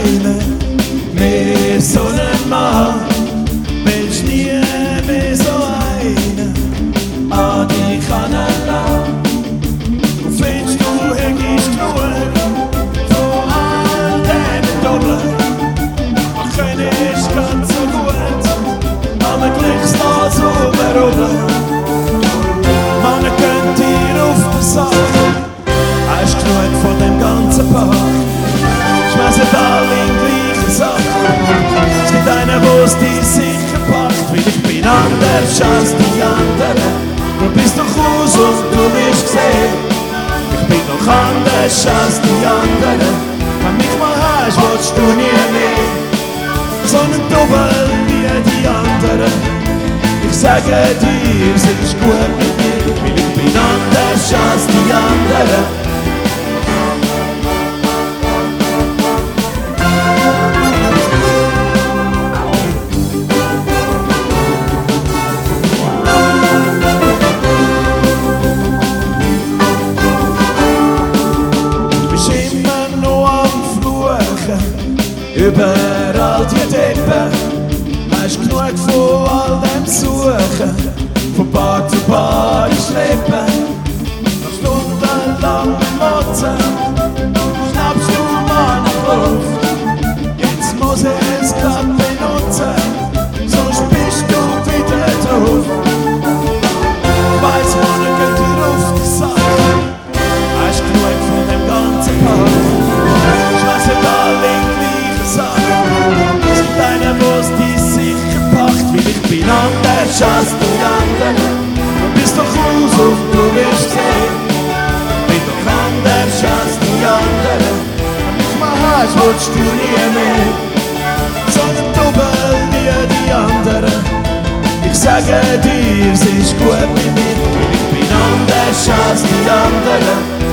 einer, mehr so ein Mann. Willst nie mehr so einer an dich heranlassen? Und findest du, hättest genug von all diesen Doppeln? Ach, können ist ganz so gut, aber gleich noch so überrubbeln. Man könnt dir auf den Sack, hast genug von dem ganzen Park. Schmeißen alle in den gleichen Sack. Es gibt einen, wo's dir sicher packt, weil ich bin anders als die anderen. Du bist doch aus und du wirst sehen, ich bin doch anders als die anderen. Wenn mich mal hast, willst du nie mehr so einen Doppel wie die anderen. Ich sage dir, es ist gut mit mir, weil ich bin anders als die anderen. Überall die Deppen, hast genug von all dem Suchen, von Bar zu Bar schleppen. Nach stundenlang Motzen, schnappst du mal nach Luft. Jetzt muss ich es grad benutzen, sonst bist du wieder drauf. Ich weiss, man geht dir auf die Sache, hast genug von dem ganzen Park. Schmeißen alle in es gibt einen, wo's dich sicher packt, weil ich bin anders als die anderen. Du bist doch aus und du wirst sehen, ich bin doch anders als die anderen. Wenn mich mal hast, willst du nie mehr so einen Doppel wie die anderen. Ich sage dir, es ist gut mit mir, weil ich bin anders als die anderen.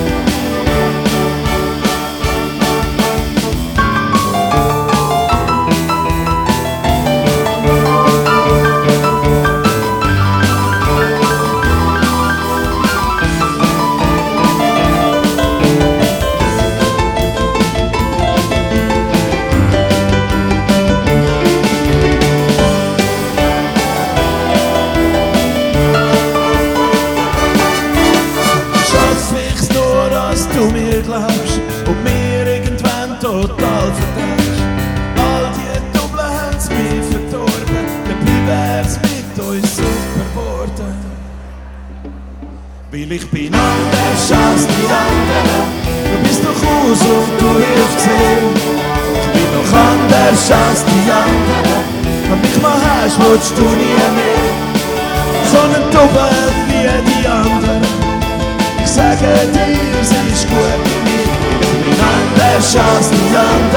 Du mir glaubst und mir irgendwann total verdächst. All die Doppeln haben's mir verdorben, dabei wär's mit uns super geworden. Weil ich bin anders als die anderen. Du bist doch aus und du hilfst sehen. Ich bin doch anders als die anderen. Wenn mich mal hast, willst du nie mehr so einen Doppel wie die anderen. Ich sage dir, es ist gut mit mir, ich bin anders als die anderen.